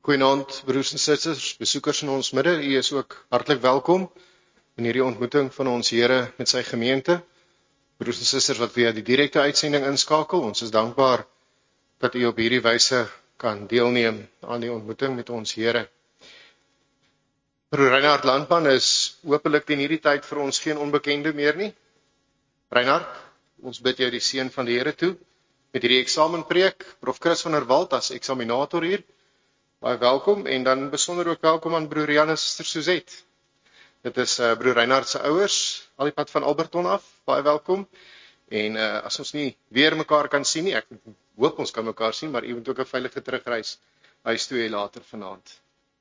Goeienaand broers en susters, besoekers in ons midde. U is ook hartlik welkom in hierdie ontmoeting van ons Here met sy gemeente. Broers en susters wat via die direkte uitsending inskakel, ons is dankbaar dat u op hierdie wyse kan deelneem aan die ontmoeting met ons Here. Broer Reinhard Landman is hopelik teen hierdie tyd vir ons geen onbekende meer nie. Reinhard, ons bid jou die seën van die Here toe met hierdie eksamenpreek. Prof Chris van der Walt as eksaminator hier. Baie welkom en dan besonder ook welkom aan broer Jan en suster Suzette. Dit is broer Reinhard se ouers, al die pad van Alberton af. Baie welkom. En as ons nie weer mekaar kan sien nie, ek hoop ons kan mekaar sien, maar u moet ook 'n veilige terugreis huis toe hê later vanaand.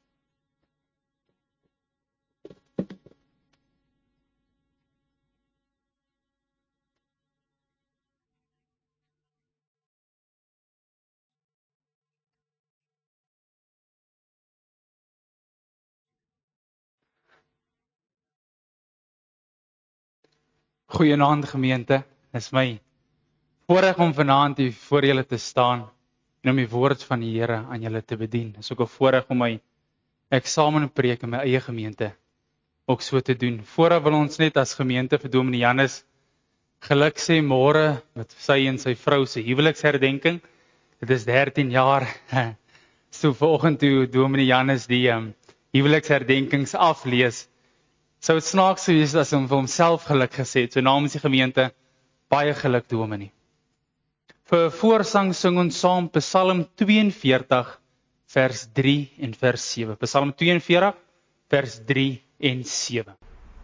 Goeienaand gemeente, dit is my voorreg om vanaand hier voor julle te staan en om die woord van die Here aan julle te bedien. Dit is ook 'n voorreg om my eksamenpreek in my eie gemeente ook so te doen. Vooraf wil ons net as gemeente vir Dominee Jannes geluk sê môre met sy en sy vrou se huweliksherdenking. Dit is 13 jaar. So vanoggend toe Dominee Jannes die huweliksherdenkings aflees, sou dit snaaks wees as hom vir homself geluk gesê het. So namens die gemeente, baie geluk Dominee. Vir voorsang sing ons saam Psalm 42 vers 3 en vers 7. Psalm 42 vers 3 en 7.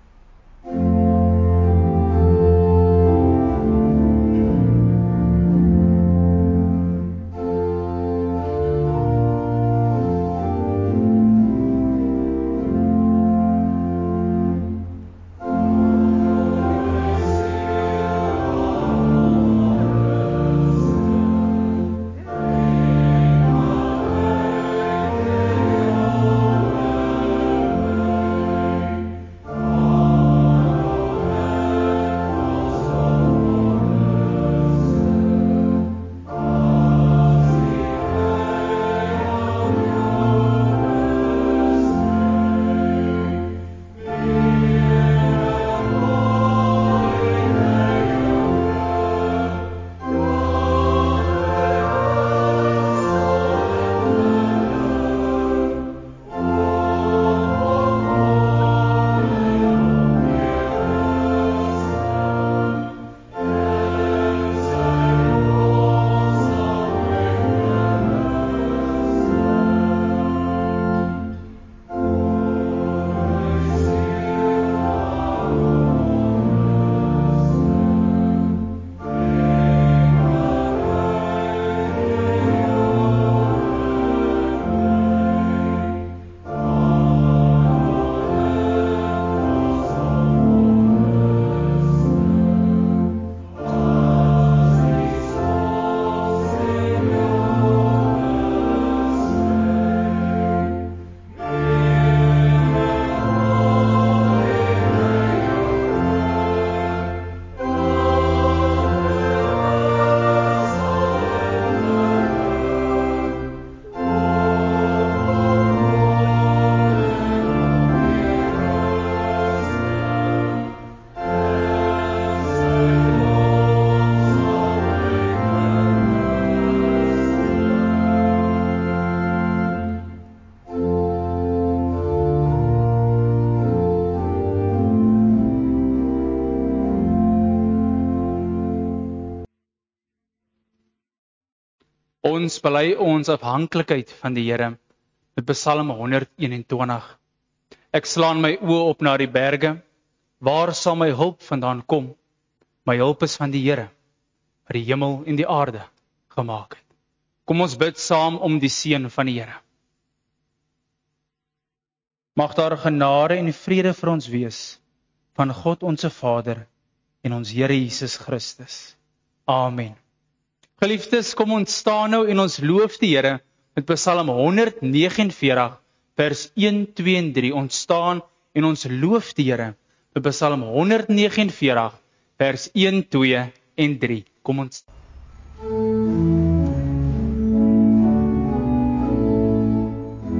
Ons bely ons afhanklikheid van die Here met Psalm 121. Ek slaan my oë op na die berge, waar sal my hulp vandaan kom? My hulp is van die Here, wat die hemel en die aarde gemaak het. Kom ons bid saam om die seën van die Here. Mag daar genade en vrede vir ons wees van God ons Vader en ons Here Jesus Christus. Amen. Geliefdes, kom ons staan nou en ons loof die Here met Psalm 149 vers 1, 2 en 3. Ons staan en ons loof die Here met Psalm 149 vers 1, 2 en 3. Kom ons staan.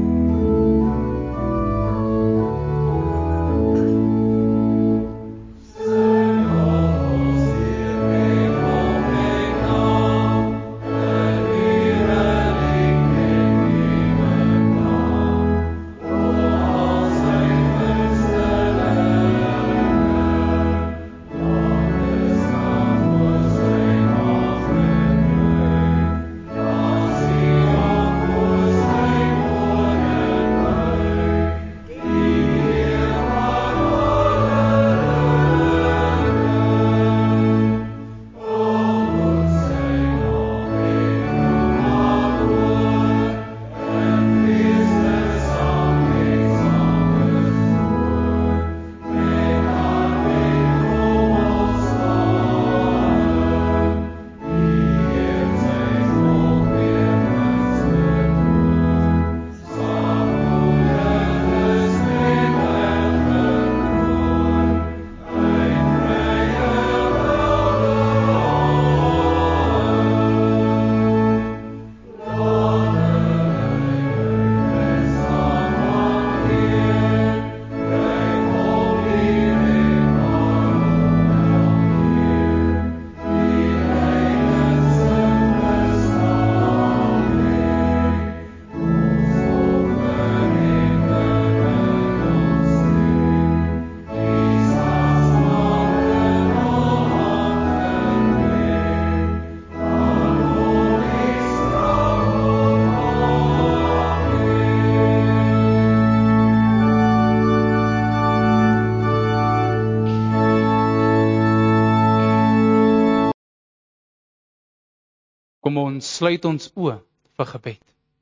Kom ons sluit ons oë vir gebed.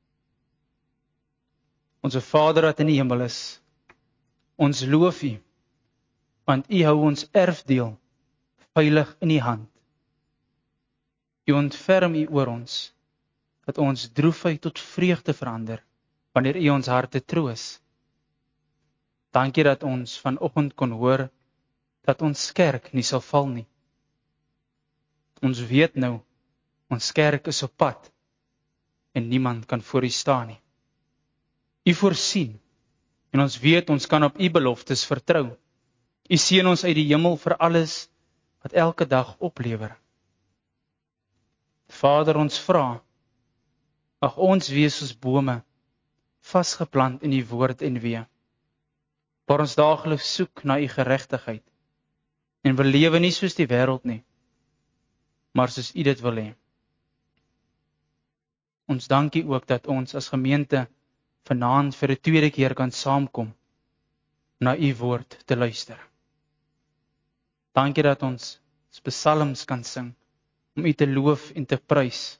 Onse Vader wat in die hemel is, ons loof U, want U hou ons erfdeel veilig in U hand. U ontferm U oor ons, dat ons droefheid tot vreugde verander, wanneer U ons harte troos. Dankie dat ons vanoggend kon hoor, dat ons kerk nie sal val nie. Ons weet nou, ons kerk is op pad, en niemand kan voor U staan nie. U voorsien, en ons weet ons kan op U beloftes vertrou. U seën ons uit die hemel vir alles, wat elke dag oplewer. Vader, ons vra, mag ons wees soos bome, vasgeplant in U woord en weë, waar ons daagliks soek na U geregtigheid, en wil lewe nie soos die wêreld nie, maar soos U dit wil hê. Ons dankie ook dat ons as gemeente vanaand vir 'n tweede keer kan saamkom, na U woord te luister. Dankie dat ons psalms kan sing, om U te loof en te prys.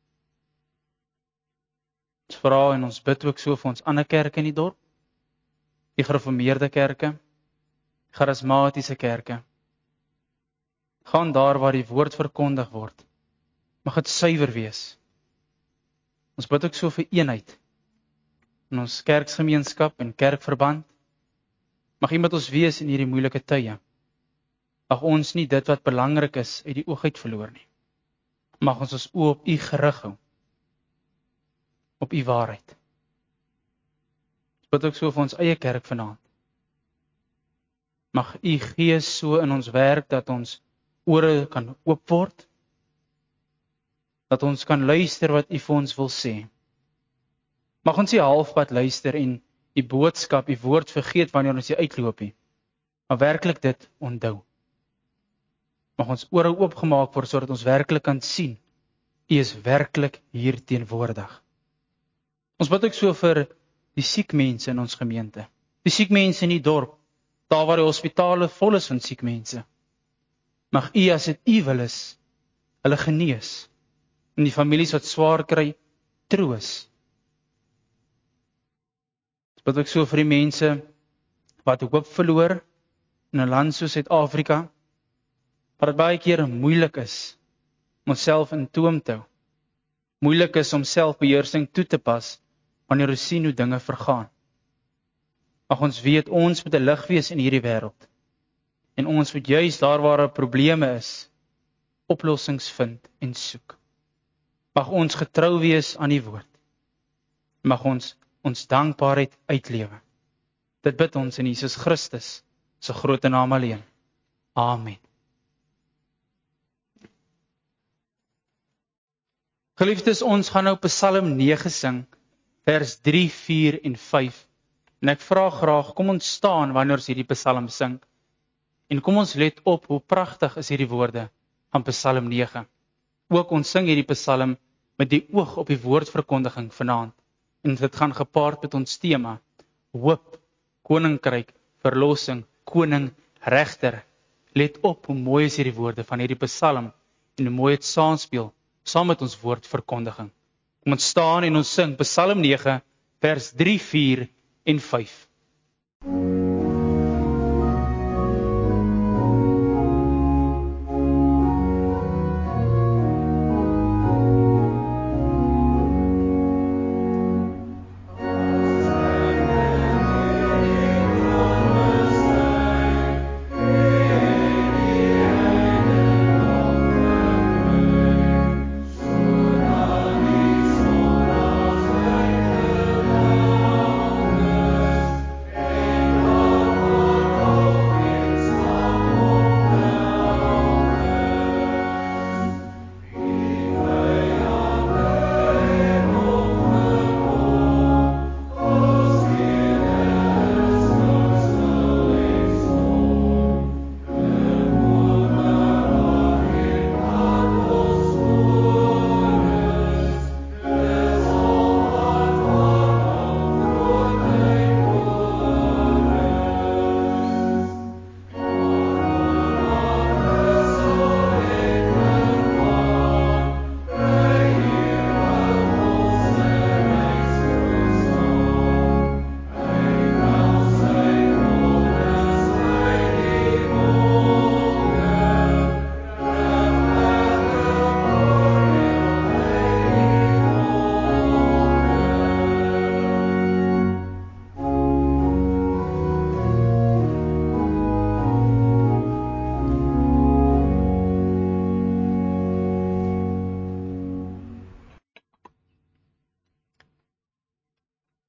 Ons vra en ons bid ook so vir ons ander kerke in die dorp, die gereformeerde kerke, charismatiese kerke. Gaan daar waar die woord verkondig word, mag dit suiwer wees. Ons bid ook so vir eenheid in ons kerksgemeenskap en kerkverband. Mag U met ons wees in hierdie moeilike tye. Mag ons nie dit wat belangrik is uit die oog uit verloor nie. Mag ons oë op U gerig hou, op U waarheid. Ons bid ook so vir ons eie kerk vanaand. Mag U Gees so in ons werk dat ons ore kan oop word, dat ons kan luister wat U vir ons wil sê. Mag ons nie halfpad luister en die boodskap, die woord vergeet wanneer ons hier uitloop nie, maar werklik dit onthou. Mag ons ore oopgemaak word sodat ons werklik kan sien, U is werklik hier teenwoordig. Ons bid ook so vir die siek mense in ons gemeente, die siek mense in die dorp, daar waar die hospitale vol is van siek mense. Mag U, as dit U wil is, hulle genees, en die families wat swaar kry, troos. Ons bid ook so vir die mense wat hoop verloor in 'n land soos Suid-Afrika, waar dit baie keer moeilik is om onsself in toom te hou. Moeilik is om selfbeheersing toe te pas wanneer ons sien hoe dinge vergaan. Mag ons weet ons moet 'n lig wees in hierdie wêreld. En ons moet juis daar waar daar probleme is, oplossings vind en soek. Mag ons getrou wees aan die woord. Mag ons dankbaarheid uitlewe. Dit bid ons in Jesus Christus se groot naam alleen. Amen. Geliefdes, ons gaan nou Psalm 9 sing, vers 3, 4 en 5. En ek vra graag, kom ons staan wanneer ons hierdie Psalm sing. En kom ons let op hoe pragtig is hierdie woorde van Psalm 9. Ook ons sing hierdie Psalm met die oog op die woordverkondiging vanaand. En dit gaan gepaard met ons tema, hoop, koninkryk, verlossing, koning, regter. Let op hoe mooi is hierdie woorde van hierdie Psalm en hoe mooi dit saamspeel saam met ons woordverkondiging. Kom ons staan en ons sing Psalm 9, vers 3, 4 en 5.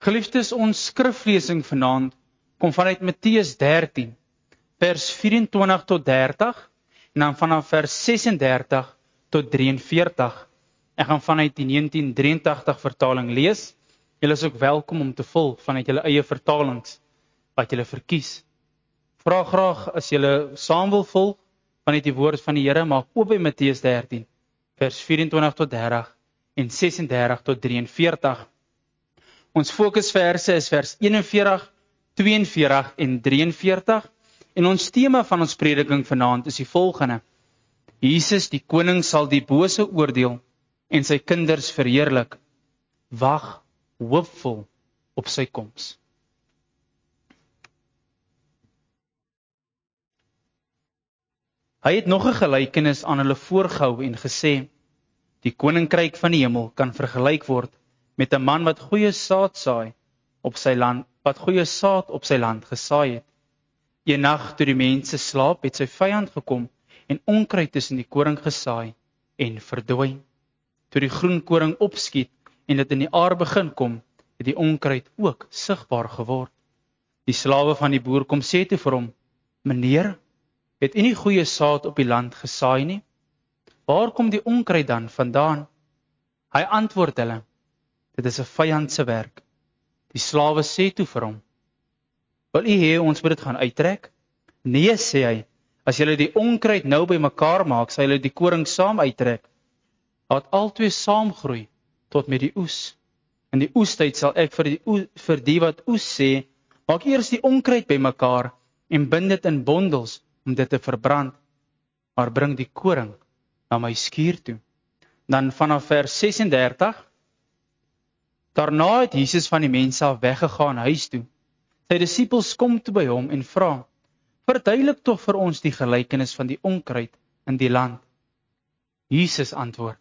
Geliefdes, ons skriflesing vanaand kom vanuit Matteus 13, vers 24 tot 30, en dan vanaf vers 36 tot 43. Ek gaan vanuit die 1983 vertaling lees. Julle is ook welkom om te volg vanuit julle eie vertalings wat julle verkies. Vra graag as julle saam wil volg vanuit die woord van die Here, maak oop by Matteus 13, vers 24 tot 30 en 36 tot 43. Ons fokusverse is vers 41, 42 en 43 en ons tema van ons prediking vanaand is die volgende: Jesus die koning sal die bose oordeel en sy kinders verheerlik. Wag hoopvol op sy koms. Hy het nog 'n gelykenis aan hulle voorgehou en gesê: Die koninkryk van die hemel kan vergelyk word met 'n man wat goeie saad saai op sy land, gesaai het. Eendag toe die mense slaap, het sy vyand gekom en onkruid tussen die koring gesaai en verdooi. Toe die groen koring opskiet en dit in die aar begin kom, het die onkruid ook sigbaar geword. Die slawe van die boer kom sê toe vir hom: Meneer, het u nie goeie saad op die land gesaai nie? Waar kom die onkruid dan vandaan? Hy antwoord hulle: Dit is 'n vyand se werk. Die slawe sê toe vir hom: Wil u hê ons moet dit gaan uittrek? Nee, sê hy, as julle die onkruid nou bymekaar maak, sal julle die koring saam uittrek. Laat albei saamgroei tot met die oes. In die oestyd sal ek vir die wat oes sê: Maak eers die onkruid bymekaar en bind dit in bondels om dit te verbrand, maar bring die koring na my skuur toe. Dan vanaf vers 36, daarna het Jesus van die mense af weggegaan huis toe. Sy disippels kom toe by hom en vra: Verduidelik tog vir ons die gelykenis van die onkruid in die land. Jesus antwoord: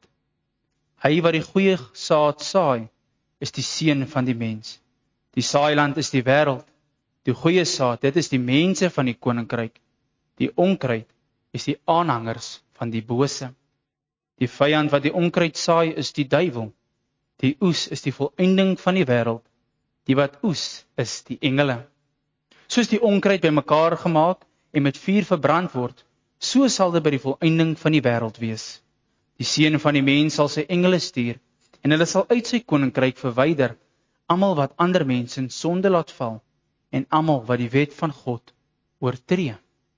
Hy wat die goeie saad saai, is die seun van die mens. Die saailand is die wêreld. Die goeie saad, dit is die mense van die koninkryk. Die onkruid is die aanhangers van die bose. Die vyand wat die onkruid saai, is die duiwel. Die oes is die volëinding van die wêreld. Die wat oes is die engele. Soos die onkruid bymekaar gemaak en met vuur verbrand word, so sal dit by die volëinding van die wêreld wees. Die seun van die mens sal sy engele stuur, en hulle sal uit sy koninkryk verwyder almal wat ander mense in sonde laat val, en almal wat die wet van God oortree,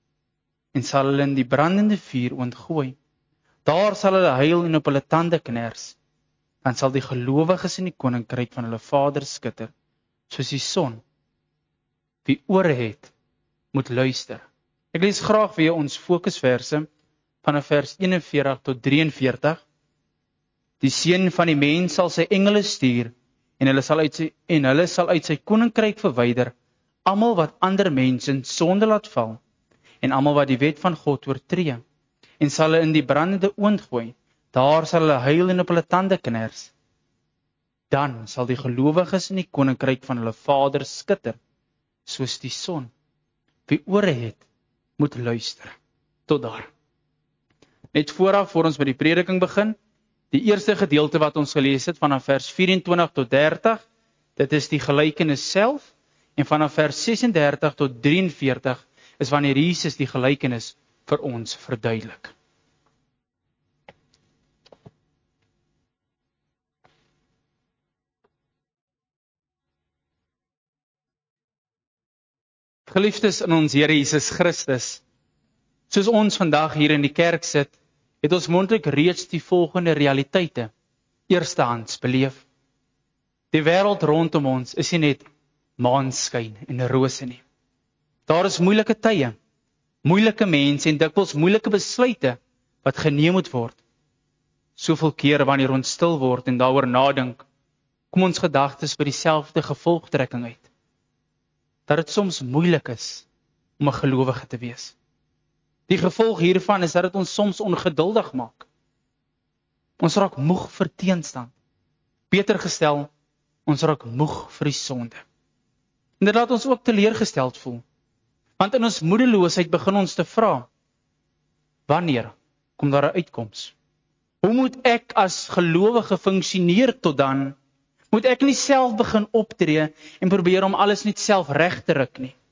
en sal hulle in die brandende vuur ontgooi. Daar sal hulle huil en op hulle tande kners. Dan sal die gelowiges in die koninkryk van hulle Vader skitter, soos die son. Wie ore het, moet luister. Ek lees graag weer ons fokusverse vanaf vers 41 tot 43. Die seun van die mens sal sy engele stuur, en hulle sal uit sy koninkryk verwyder almal wat ander mense in sonde laat val, en almal wat die wet van God oortree, en sal hulle in die brandende oond gooi. Daar sal hulle huil en op hulle tande kners. Dan sal die gelowiges in die koninkryk van hulle Vader skitter, soos die son. Wie ore het, moet luister. Tot daar. Net vooraf, voor ons met die prediking begin, die eerste gedeelte wat ons gelees het, vanaf vers 24 tot 30, dit is die gelykenis self, en vanaf vers 36 tot 43, is wanneer Jesus die gelykenis vir ons verduidelik. Geliefdes in ons Here Jesus Christus, soos ons vandag hier in die kerk sit, het ons moontlik reeds die volgende realiteite eerstehands beleef. Die wêreld rondom ons is nie net maanskyn en rose nie. Daar is moeilike tye, moeilike mense en dikwels moeilike besluite wat geneem moet word. Soveel keer wanneer ons stil word en daaroor nadink, kom ons gedagtes by dieselfde gevolgtrekking uit. Dat dit soms moeilik is om 'n gelowige te wees. Die gevolg hiervan is dat dit ons soms ongeduldig maak. Ons raak moeg vir teenstand. Beter gestel, ons raak moeg vir die sonde. En dit laat ons ook teleurgesteld voel. Want in ons moedeloosheid begin ons te vra: wanneer kom daar 'n uitkoms? Hoe moet ek as gelowige funksioneer tot dan? Moet ek nie self begin optree en probeer om alles net self reg te ruk nie.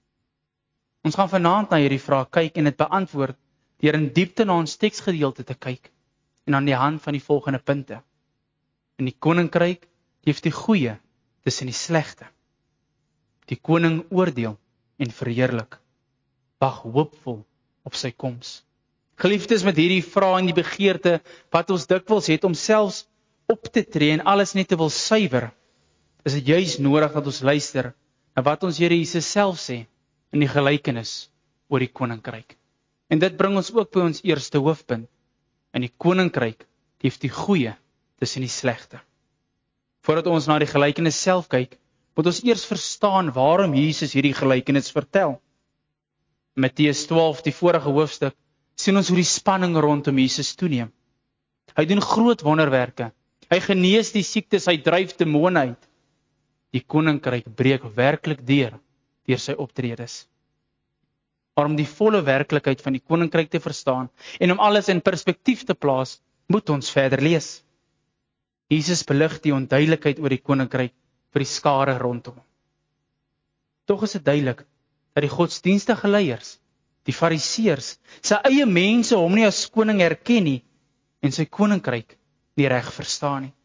Ons gaan vanaand na hierdie vraag kyk en dit beantwoord deur in diepte na ons teksgedeelte te kyk en aan die hand van die volgende punte. In die koninkryk leef die goeie tussen die slegte. Die koning oordeel en verheerlik. Wag hoopvol op sy koms. Geliefdes, met hierdie vraag en die begeerte wat ons dikwels het om selfs op te tree en alles net te wil suiwer, is dit juis nodig dat ons luister na wat ons Here Jesus self sê in die gelykenis oor die koninkryk. En dit bring ons ook by ons eerste hoofpunt. In die koninkryk leef die goeie tussen die slegte. Voordat ons na die gelykenis self kyk, moet ons eers verstaan waarom Jesus hierdie gelykenis vertel. In Matteus 12, die vorige hoofstuk, sien ons hoe die spanning rondom Jesus toeneem. Hy doen groot wonderwerke. Hy genees die siektes, hy dryf demone uit. Die koninkryk breek werklik deur sy optredes. Maar om die volle werklikheid van die koninkryk te verstaan en om alles in perspektief te plaas, moet ons verder lees. Jesus belig die onduidelikheid oor die koninkryk vir die skare rondom hom. Tog is dit duidelik dat die godsdienstige leiers, die fariseërs, sy eie mense hom nie as koning erken nie en sy koninkryk nie reg verstaan nie.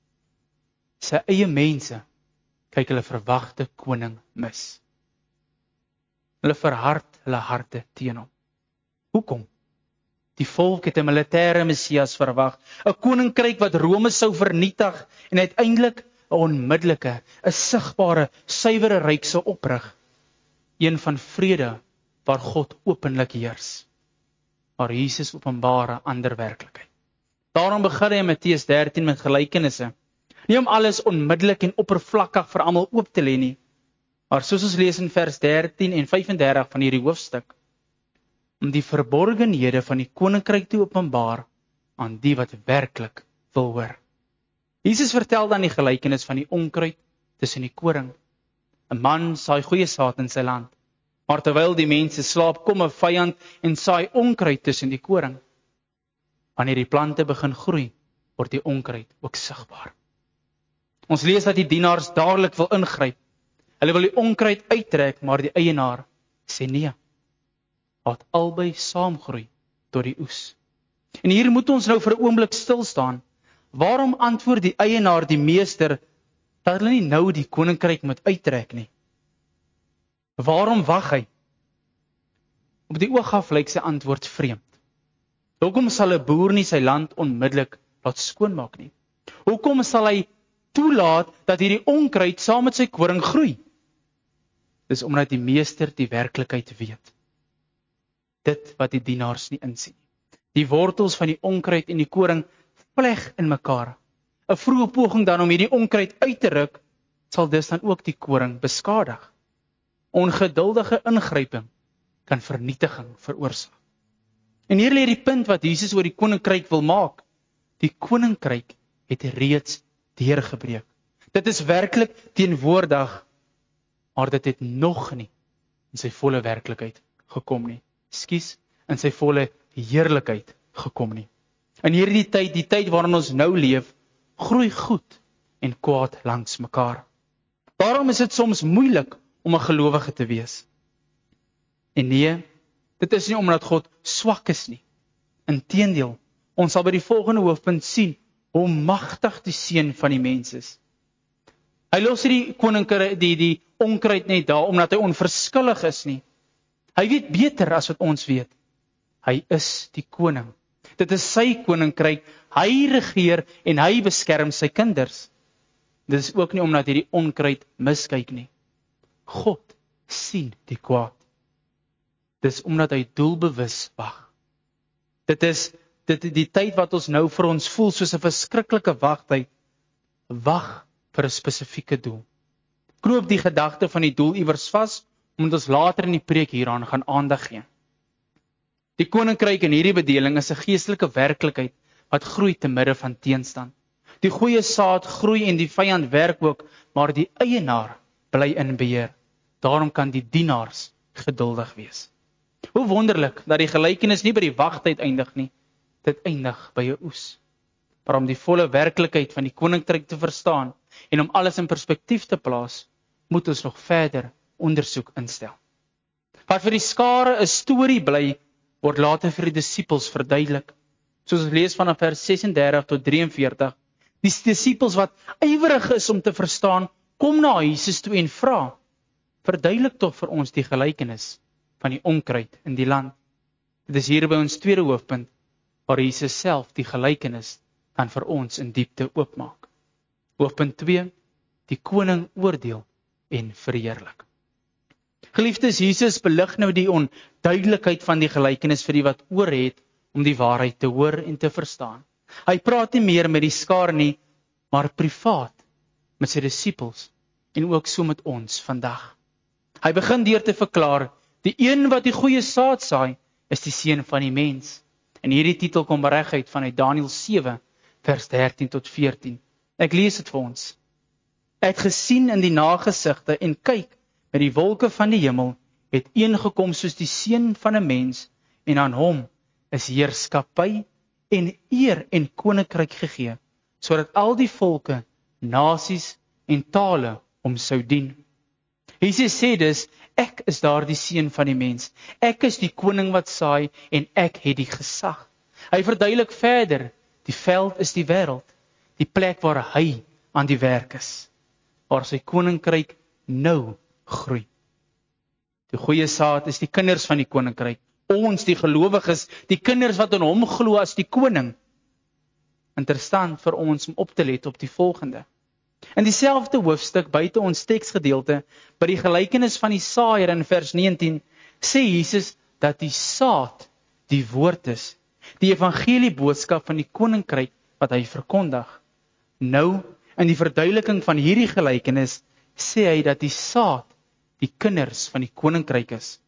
Sy eie mense kyk hulle verwagte koning mis. Hulle verhard hulle harte teen hom. Hoekom? Die volk het 'n militêre Messias verwag, 'n koninkryk wat Rome sou vernietig en uiteindelik 'n onmiddellike, 'n sigbare, suiwere ryk sou oprig. Een van vrede waar God openlik heers. Maar Jesus openbaar 'n ander werklikheid. Daarom begin hy in Matteus 13 met gelykenisse. Nie om alles onmiddellik en oppervlakkig vir almal oop te lê nie, maar soos ons lees in vers 13 en 35 van hierdie hoofstuk, om die verborgenhede van die koninkryk te openbaar aan die wat werklik wil hoor. Jesus vertel dan die gelykenis van die onkruid tussen die koring. 'n Man saai goeie saad in sy land, maar terwyl die mense slaap, kom 'n vyand en saai onkruid tussen die koring. Wanneer die plante begin groei, word die onkruid ook sigbaar. Ons lees dat die dienaars dadelik wil ingryp. Hulle wil die onkruid uittrek, maar die eienaar sê nee. Laat albei saamgroei tot die oes. En hier moet ons nou vir 'n oomblik stil staan. Waarom antwoord die eienaar die meester dat hulle nie nou die koninkryk moet uittrek nie? Waarom wag hy? Op die oog af lyk sy antwoord vreemd. Hoekom sal 'n boer nie sy land onmiddellik laat skoonmaak nie? Hoekom sal hy toelaat dat hierdie onkruid saam met sy koring groei? Dis omdat die meester die werklikheid weet. Dit wat die dienaars nie insien. Die wortels van die onkruid en die koring vleg in mekaar. 'n Vroeë poging dan om hierdie onkruid uit te ruk, sal dus dan ook die koring beskadig. Ongeduldige ingryping kan vernietiging veroorsaak. En hier lê die punt wat Jesus oor die koninkryk wil maak. Die koninkryk het reeds deurgebreek. Dit is werklik teenwoordig, maar dit het nog nie in sy volle werklikheid gekom nie. In sy volle heerlikheid gekom nie. In hierdie tyd, die tyd waarin ons nou leef, groei goed en kwaad langs mekaar. Daarom is dit soms moeilik om 'n gelowige te wees. En nee, dit is nie omdat God swak is nie. Inteendeel, ons sal by die volgende hoofpunt sien hoe magtig die seun van die mens is. Hy los die koninkryk, die onkruid net daar omdat hy onverskillig is nie. Hy weet beter as wat ons weet. Hy is die koning. Dit is sy koninkryk. Hy regeer en hy beskerm sy kinders. Dit is ook nie omdat hierdie onkruid miskyk nie. God sien die kwaad. Dit is omdat hy doelbewus wag. Dit is die tyd wat ons nou vir ons voel soos 'n verskriklike wagtyd. Wag vir 'n spesifieke doel. Knoop die gedagte van die doel iewers vas, omdat ons later in die preek hieraan gaan aandag gee. Die koninkryk in hierdie bedeling is 'n geestelike werklikheid wat groei te midde van teenstand. Die goeie saad groei en die vyand werk ook, maar die eienaar bly in beheer. Daarom kan die dienaars geduldig wees. Hoe wonderlik dat die gelykenis nie by die wagtyd eindig nie, dit eindig by 'n oes. Maar om die volle werklikheid van die koninkryk te verstaan, En om alles in perspektief te plaas, moet ons nog verder ondersoek instel. Wat vir die skare 'n storie bly, word later vir die disippels verduidelik. Soos ons lees vanaf vers 36 tot 43. Die disippels wat ywerig is om te verstaan, kom na Jesus toe en vra, verduidelik tog vir ons die gelykenis van die onkruid in die land. Dit is hier by ons tweede hoofpunt, waar Jesus self die gelykenis dan vir ons in diepte oopmaak. Hoofpunt 2, die koning oordeel en verheerlik. Geliefdes, Jesus belig nou die onduidelikheid van die gelykenis vir die wat oor het om die waarheid te hoor en te verstaan. Hy praat nie meer met die skare nie, maar privaat met sy disippels en ook so met ons vandag. Hy begin deur te verklaar, die een wat die goeie saad saai, is die seun van die mens. En hierdie titel kom reguit vanuit Daniël 7, vers 13 tot 14. Ek lees dit vir ons. Ek het gesien in die nagesigte en kyk, met die wolke van die hemel, het een gekom soos die seun van 'n mens, en aan hom is heerskappy en eer en koninkryk gegee, sodat al die volke, nasies en tale hom sou dien. Jesus sê dus, ek is daar die seun van die mens, ek is die koning wat saai en ek het die gesag. Hy verduidelik verder, die veld is die wêreld, die plek waar hy aan die werk is, waar sy koninkryk nou groei. Die goeie saad is die kinders van die koninkryk, ons die gelowiges, die kinders wat in hom glo as die koning. Interessant vir ons om op te let op die volgende. In dieselfde hoofstuk buite ons teksgedeelte, by die gelykenis van die saaier in vers 19, sê Jesus dat die saad die woord is, die evangelie boodskap van die koninkryk wat hy verkondig. Nou, in die verduideliking van hierdie gelykenis, sê hy dat die saad die kinders van die koninkryk is.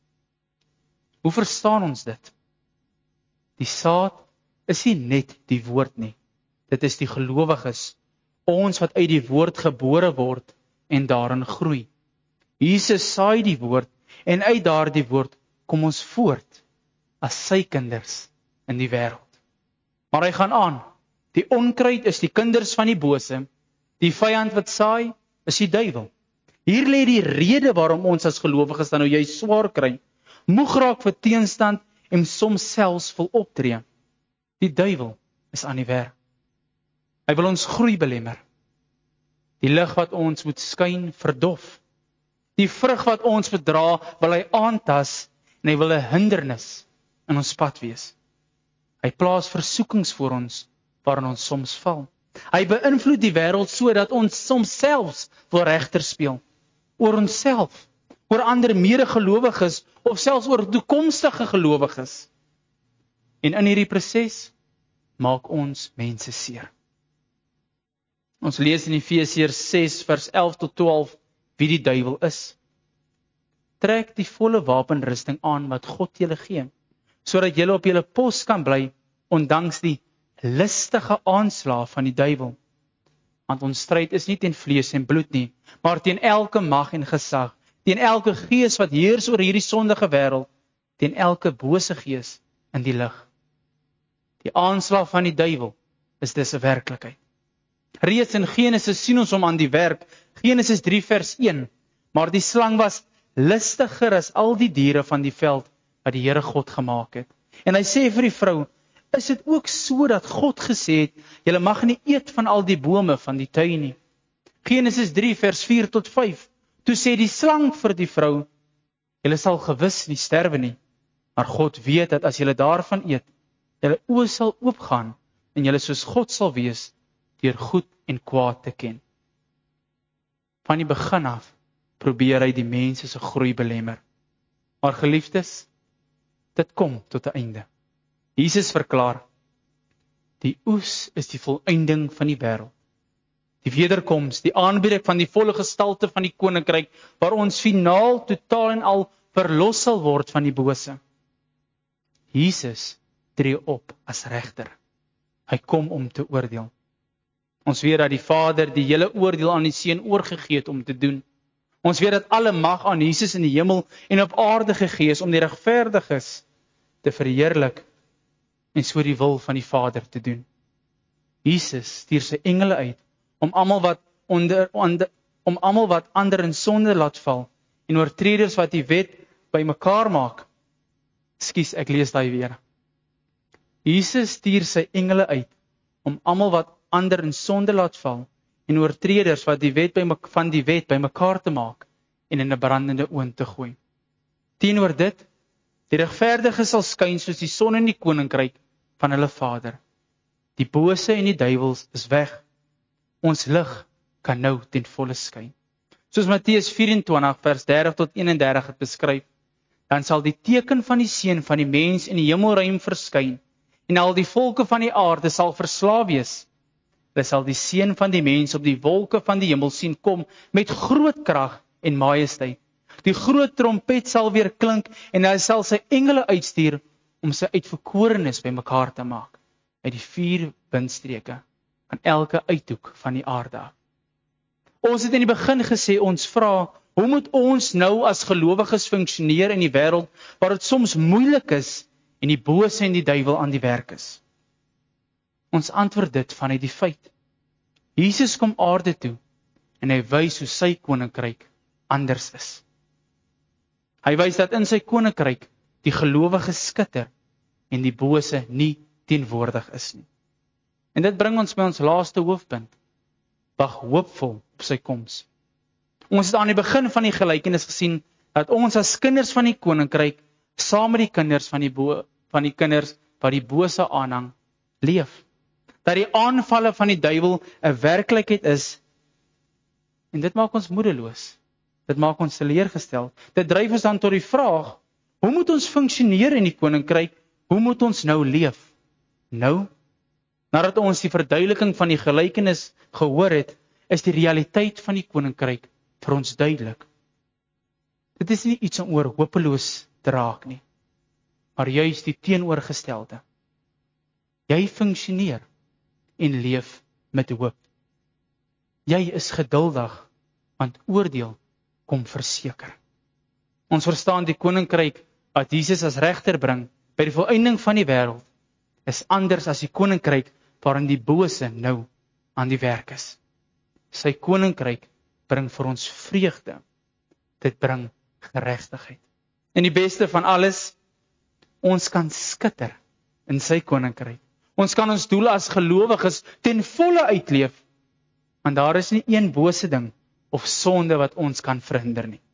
Hoe verstaan ons dit? Die saad is nie net die woord nie. Dit is die gelowiges, ons wat uit die woord gebore word en daarin groei. Jesus saai die woord en uit daardie woord kom ons voort as sy kinders in die wêreld. Maar hy gaan aan, die onkruid is die kinders van die bose, die vyand wat saai is die duiwel. Hier lê die rede waarom ons as gelowiges dan nou juist swaar kry, moeg raak vir teenstand en soms selfs wil optree. Die duiwel is aan die werk. Hy wil ons groei belemmer. Die lig wat ons moet skyn verdof. Die vrug wat ons verdra wil hy aantas en hy wil 'n hindernis in ons pad wees. Hy plaas versoekings voor ons waarin ons soms val. Hy beïnvloed die wêreld sodat ons soms selfs wil regter speel. Oor onsself, oor ander medegelowiges of selfs oor toekomstige gelowiges. En in hierdie proses maak ons mense seer. Ons lees in Efesiërs 6 vers 11 tot 12 wie die duiwel is. Trek die volle wapenrusting aan wat God julle gee, sodat julle op julle pos kan bly ondanks die listige aanslae van die duiwel. Want ons stryd is nie teen vlees en bloed nie, maar teen elke mag en gesag, teen elke gees wat heers oor hierdie sondige wêreld, teen elke bose gees in die lig. Die aanslag van die duiwel is dus 'n werklikheid. Reeds in Genesis sien ons hom aan die werk, Genesis 3 vers 1, maar die slang was listiger as al die diere van die veld wat die Here God gemaak het. En hy sê vir die vrou, is dit ook so dat God gesê het, julle mag nie eet van al die bome van die tuin nie. Genesis 3 vers 4 tot 5, toe sê die slang vir die vrou, julle sal gewis nie sterwe nie, maar God weet dat as julle daarvan eet, julle oë sal oopgaan en julle soos God sal wees, deur goed en kwaad te ken. Van die begin af probeer hy die mense se groei belemmer. Maar geliefdes, dit kom tot 'n einde. Jesus verklaar, die oes is die volëinding van die wêreld. Die wederkoms, die aanbieding van die volle gestalte van die koninkryk, waar ons finaal, totaal en al verlos sal word van die bose. Jesus tree op as regter. Hy kom om te oordeel. Ons weet dat die Vader die hele oordeel aan die Seun oorgegee het om te doen. Ons weet dat alle mag aan Jesus in die hemel en op aarde gegee is om die regverdiges te verheerlik en so die wil van die Vader te doen. Jesus stuur sy engele uit om almal wat om almal wat ander in sonde laat val en oortreders wat die wet bymekaar maak. Ekskuus, ek lees daai weer. Jesus stuur sy engele uit om almal wat ander in sonde laat val en oortreders wat van die wet bymekaar te maak en in 'n brandende oond te gooi. Teenoor dit, die regverdiges sal skyn soos die son in die koninkryk van hulle Vader. Die bose en die duiwels is weg. Ons lig kan nou ten volle skyn. Soos Matteus 24 vers 30 tot 31 het beskryf, dan sal die teken van die seun van die mens in die hemelruim verskyn en al die volke van die aarde sal verslaaf wees. Hulle sal die seun van die mens op die wolke van die hemel sien kom met groot krag en majesteit. Die groot trompet sal weer klink en hy sal sy engele uitstuur om sy uitverkorenes bymekaar te maak uit die 4 windstreke aan elke uithoek van die aarde. Ons het in die begin gesê, ons vra, hoe moet ons nou as gelowiges funksioneer in die wêreld waar dit soms moeilik is en die bose en die duiwel aan die werk is? Ons antwoord dit vanuit die feit. Jesus kom aarde toe en hy wys hoe sy koninkryk anders is. Hy wys dat in sy koninkryk die gelowiges skitter en die bose nie teenwoordig is nie. En dit bring ons by ons laaste hoofpunt. Wag hoopvol op sy koms. Ons het aan die begin van die gelykenis gesien dat ons as kinders van die koninkryk saam met die kinders van die kinders wat die bose aanhang leef. Dat die aanvalle van die duiwel 'n werklikheid is en dit maak ons moedeloos. Dit maak ons teleurgestel. Dit dryf ons dan tot die vraag, hoe moet ons funksioneer in die koninkryk? Hoe moet ons nou leef? Nou, nadat ons die verduideliking van die gelykenis gehoor het, is die realiteit van die koninkryk vir ons duidelik. Dit is nie iets om oor hopeloos te raak nie, maar juis die teenoorgestelde. Jy funksioneer en leef met hoop. Jy is geduldig, want oordeel kom verseker. Ons verstaan die koninkryk wat Jesus as regter bring by die volëinding van die wêreld is anders as die koninkryk waarin die bose nou aan die werk is. Sy koninkryk bring vir ons vreugde. Dit bring geregtigheid. En die beste van alles, ons kan skitter in sy koninkryk. Ons kan ons doel as gelowiges ten volle uitleef, want daar is nie een bose ding of sonde wat ons kan verhinder nie.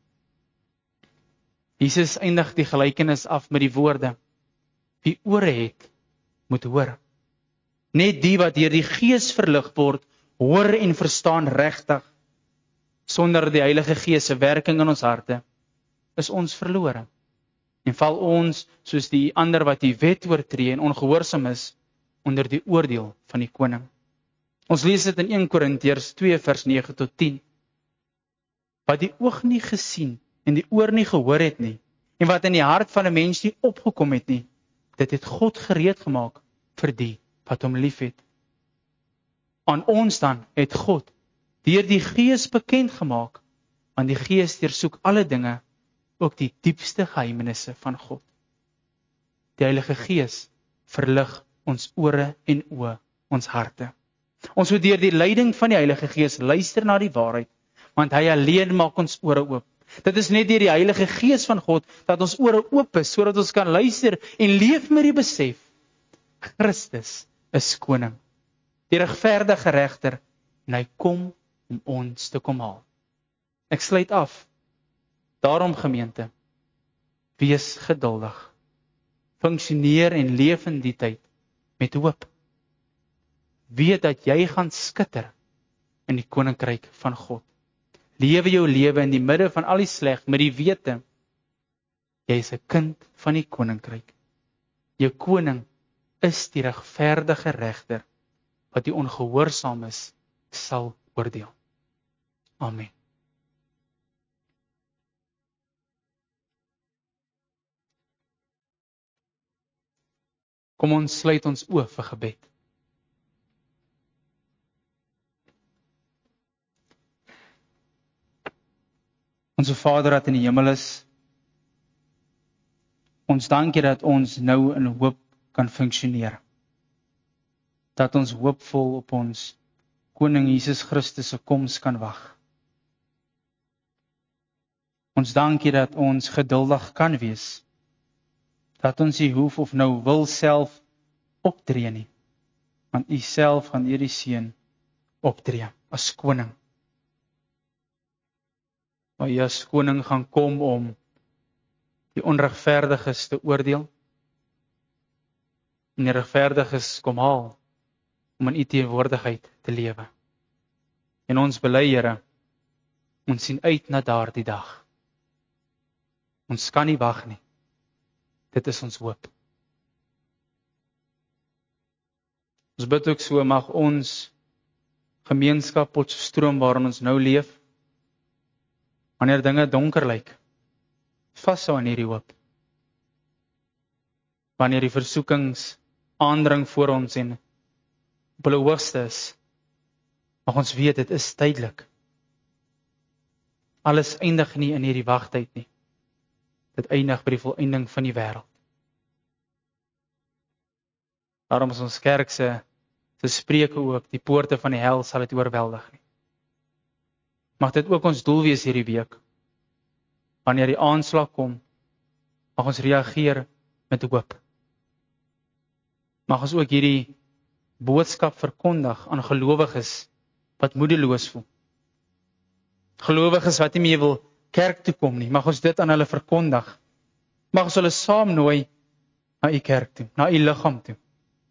Jesus eindig die gelykenis af met die woorde: wie ore het, moet hoor. Net die wat deur die Gees verlig word, hoor en verstaan regtig. Sonder die Heilige Gees se werking in ons harte, is ons verlore. En val ons, soos die ander wat die wet oortree en ongehoorsaam is, onder die oordeel van die koning. Ons lees dit in 1 Korintiërs 2 vers 9 tot 10. Wat die oog nie gesien en die oor nie gehoor het nie, en wat in die hart van 'n mens nie opgekom het nie, dit het God gereed gemaak vir die wat hom liefhet. Aan ons dan het God deur die Gees bekend gemaak, want die Gees deursoek alle dinge, ook die diepste geheimenisse van God. Die Heilige Gees verlig ons ore en oë, ons harte. Ons moet deur die leiding van die Heilige Gees luister na die waarheid, want hy alleen maak ons ore oop. Dit is net deur die Heilige Gees van God dat ons ore oop is, sodat ons kan luister en leef met die besef: Christus is koning, die regverdige regter, en hy kom om ons te kom haal. Ek sluit af. Daarom gemeente, wees geduldig. Funksioneer en leef in die tyd met hoop. Weet dat jy gaan skitter in die koninkryk van God. Lewe jou lewe in die midde van al die sleg met die wete, jy is 'n kind van die koninkryk. Jou koning is die regverdige regter wat die ongehoorsaames sal oordeel. Amen. Kom ons sluit ons oë vir gebed. Onse Vader wat in die hemel is, ons dankie dat ons nou in hoop kan funksioneer. Dat ons hoopvol op ons Koning Jesus Christus se koms kan wag. Ons dankie dat ons geduldig kan wees, dat ons nie hoef of nou wil self optree nie, want U self gaan deur die Seun optree as koning. Maar U as koning gaan kom om die onregverdiges te oordeel, en die regverdiges kom haal om in U teenwoordigheid te lewe. En ons bely, Here, ons sien uit na daardie dag. Ons kan nie wag nie. Dit is ons hoop. Ons bid ook so, mag ons gemeenskap Potchefstroom waarin ons nou leef, wanneer dinge donker lyk, vashou aan hierdie hoop. Wanneer die versoekings aandring voor ons en op hulle hoogste is, mag ons weet dit is tydelik. Alles eindig nie in hierdie wagtyd nie. Dit eindig by die volëinding van die wêreld. Daarom is ons kerk se spreuke ook, die poorte van die hel sal dit oorweldig nie. Mag dit ook ons doel wees hierdie week. Wanneer die aanslag kom, mag ons reageer met hoop. Mag ons ook hierdie boodskap verkondig aan gelowiges wat moedeloos voel. Gelowiges wat nie meer wil kerk toe kom nie, mag ons dit aan hulle verkondig. Mag ons hulle saamnooi na U kerk toe, na U liggaam toe.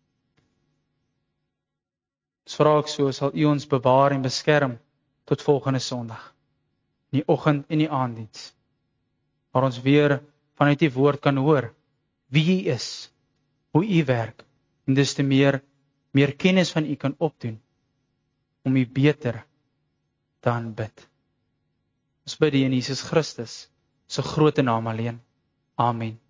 Ons vra ook so, sal U ons bewaar en beskerm tot volgende Sondag, in die oggend en die aanddiens, waar ons weer vanuit die woord kan hoor wie U is, hoe U werk, en dus te meer kennis van U kan opdoen, om U beter te aanbid. Ons bid in Jesus Christus se groot naam alleen. Amen.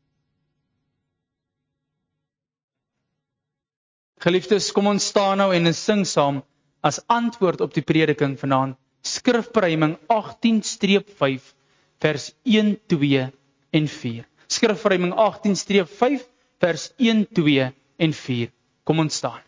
Geliefdes, kom ons staan nou en ons sing saam as antwoord op die prediking vanaand, Skrifverruiming 18-5 vers 1, 2 en 4. Skrifverruiming 18-5 vers 1, 2 en 4. Kom ons staan.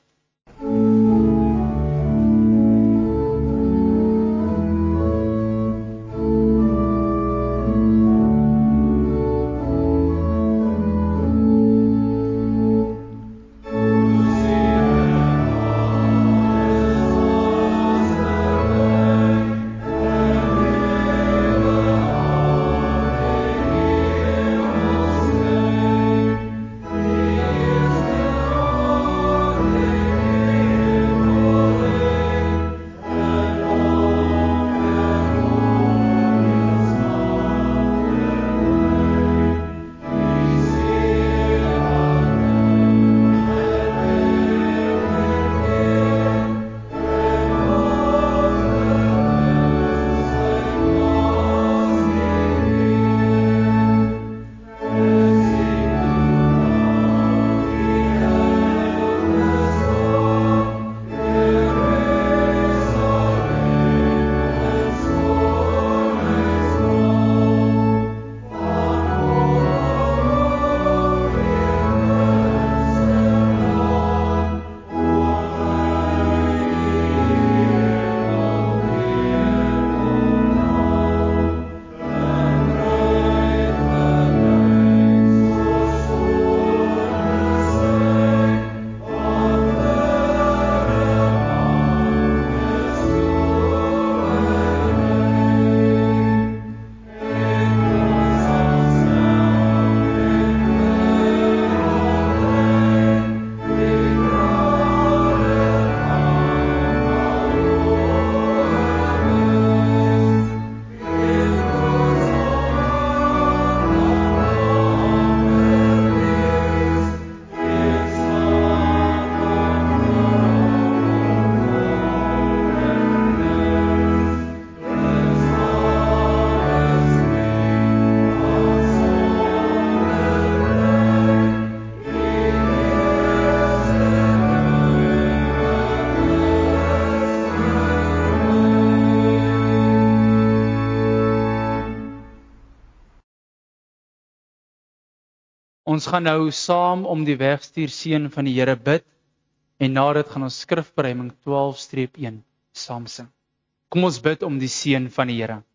Ons gaan nou saam om die wegstuur seën van die Here bid En na dit gaan ons skrifberuiming 12-1 saam sing. Kom ons bid om die seën van die Here.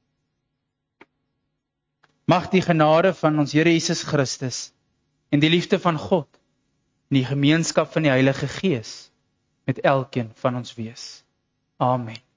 Mag die genade van ons Here Jesus Christus en die liefde van God en die gemeenskap van die Heilige Gees met elkeen van ons wees. Amen.